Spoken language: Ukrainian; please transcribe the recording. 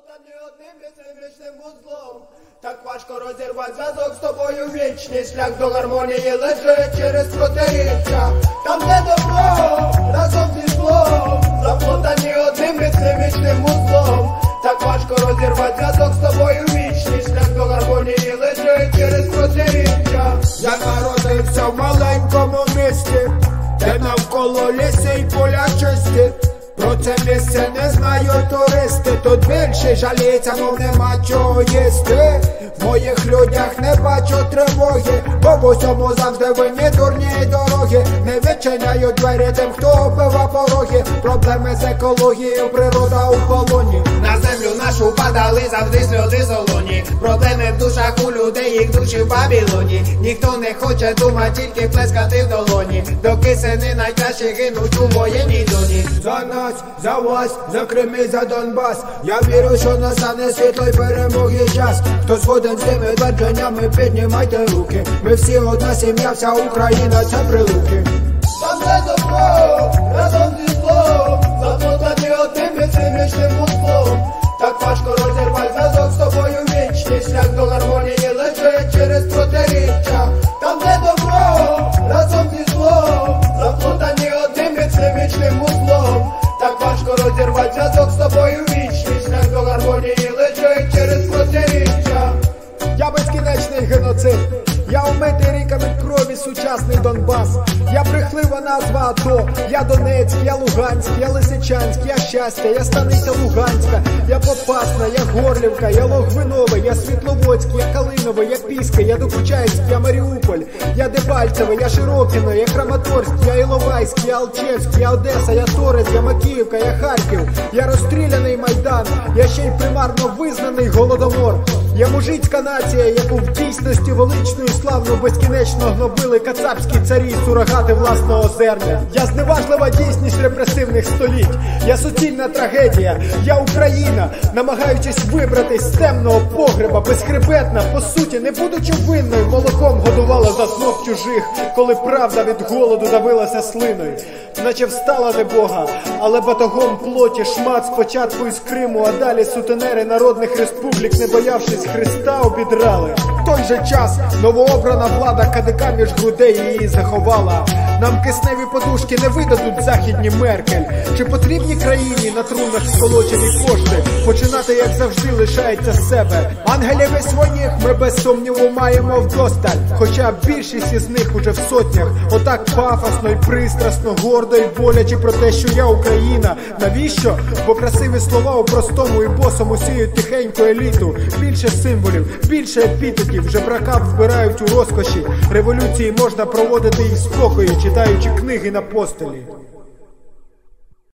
заплутаний одним безкінечним вузлом. Так важко розірвати зв'язок з тобою вічний. Шлях до гармонії лежить через протиріччя. Там де добро разом зі злом, заплутані одним безкінечним вузлом. Так важко розірвати зв'язок з тобою вічний. Шлях до гармонії лежить через протиріччя. Я народився в маленькому місті, де навколо ліси й поля чисті. Про це місце не знають туристи. Тут більше жаліється, мов нема чого їсти. В моїх людях не бачу тривоги, бо в усьому завжди винні дурні дороги. Не відчиняють двері тим, хто вбива пороги. Проблеми з екологією, природа у полоні. На землю нашу падали завжди сльози солоні. Проблеми в душах у людей, їх душі в Бабілоні. Ніхто не хоче думати, тільки плескати в долоні. Доки сини найкраще гинуть у воєнній зоні. За нас, за вас, за Крим і за Донбас. Я вірю, що настане світлої перемоги час. Хто згоден з тими твердженнями, піднімайте руки. Ми всі одна сім'я, вся Україна – це Прилуки. Там де добро разом зі злом, заплутані одним безкінечним вузлом. Так важко розірвати зв'язок з тобою вічний. Шлях до гармонії лежить через протиріччя. Там де добро разом зі злом, заплутані одним безкінечним вузлом. Так важко розірвати зв'язок з тобою вічний. Шлях до гармонії лежить через протиріччя. Я безкінечний геноцид. Я умитий ріками крові сучасний Донбас. Я брехлива назва АТО. Я Донецьк, я Луганськ, я Лисичанськ, я Щастя, я Станиця Луганська, я Попасна, я Горлівка, я Логвинове, я Світловодськ, я Калинове, я Піска, я Докучаївськ, я Маріуполь, я Дебальцеве, я Широкино, я Краматорськ, я Іловайськ, я Алчевськ, я Одеса, я Торец, я Макіївка, я Харків, я розстріляний Майдан, я ще й примарно визнаний Голодомор. Я мужицька нація, яку в дійсності величною славно безкінечно гнобили кацапські царі, сурогати власного зерня. Я зневажлива дійсність репресивних століть. Я суцільна трагедія. Я Україна, намагаючись вибратись з темного погреба, безхребетна, по суті, не будучи винною, молоком годувала за знов чужих, коли правда від голоду давилася слиною. Наче встала не Бога, але батогом плоті шмат спочатку із Криму, а далі сутенери народних республік, не боявшись Христа, обідрали. В той же час новообрана влада КДК між грудей її заховала. Нам кисневі подушки не видадуть західні Меркель. Чи потрібні країні на трунах сколочені кошти? Починати, як завжди, лишається з себе. Ангелів і своїх ми без сумніву маємо вдосталь, хоча більшість із них уже в сотнях. Отак пафосно й пристрасно, гордо й боляче про те, що я Україна. Навіщо? Бо красиві слова у простому і босому сіють тихеньку еліту. Більше символів, більше епітетів, жебрака вбирають у розкоші. Революції можна проводити і в спокої, читаючи книги на постелі.